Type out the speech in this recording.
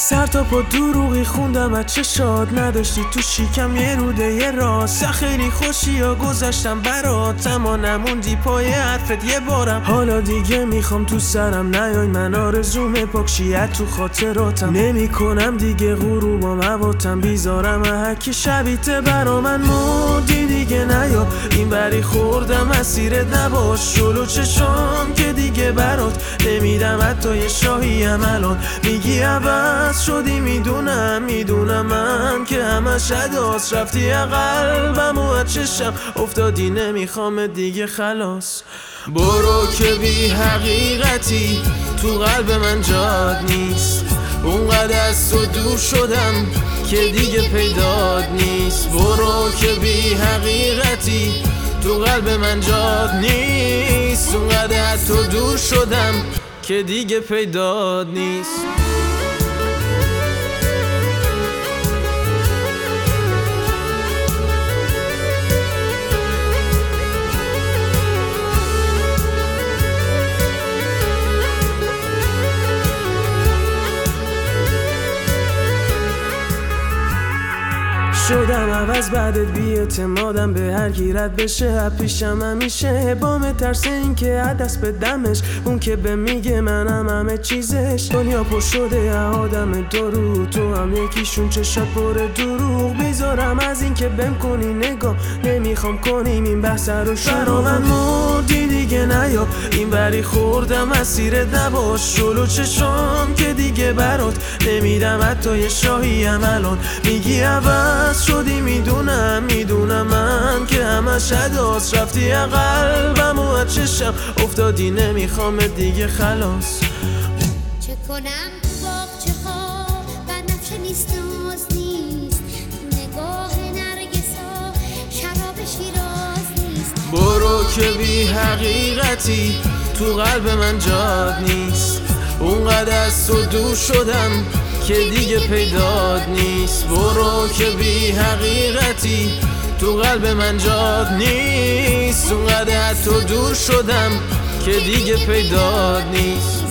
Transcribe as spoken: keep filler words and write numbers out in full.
سر تا پا دروغی خوندم از چه شاد نداشتی تو شیکم یه روده یه راست خیلی خوشی ها گذاشتم برات اما نموندی پای حرفت یه بارم. حالا دیگه میخوام تو سرم نیای من آرزومه پاکشیت تو خاطراتم نمی کنم دیگه غروبام هواتم بیزارم هکی شبیته برا من مردی دیگه نیا این بری خوردم اسیرت نباش جلو چشام که دیگه برات نمیدم حتی یه شاهیم الان میگی عوض شدی میدونم میدونم من که همش عداس رفتی قلبم و از چشم افتادی نمیخوام دیگه خلاص برو که بی حقیقتی تو قلب من جاد نیست اونقدر از تو دور شدم که دیگه پیداد نیست برو که بی حقیقتی تو قلب من جاد نیست اونقدر از تو دور شدم که دیگه پیداد نیست. شدم عوض بعدت بی اعتمادم به هر کی رد بشه پیشم همیشه بام ترس این که دست به دمش اون که به میگه منم همه چیزش دنیا پر شده آدم درو تو هم یکیشون چشات پر دروغ بیزارم از این که بهم کنی نگاه نمیخوام کنیم این بحث رو شروع من مردی دیگه نیا این بری خوردم اسیرت نباش جلو چشام که دیگه برات نمیدم حتی یه شاهیم الان میگی عوض شدی میدونم میدونم من که همش عداس رفتی قلبم و از چشم افتادی نمیخوام دیگه خلاص چه کنم تو باغچه ها بنفشه نیست ناز نیست نگاه نرگسا شراب شیراز نیست برو که بی حقیقتی تو قلب من جاد نیست اونقدر از تو دور شدم که دیگه پیداد نیست برو که بی حقیقتی تو قلب من جاد نیست اونقدر از تو دور شدم که دیگه پیداد نیست.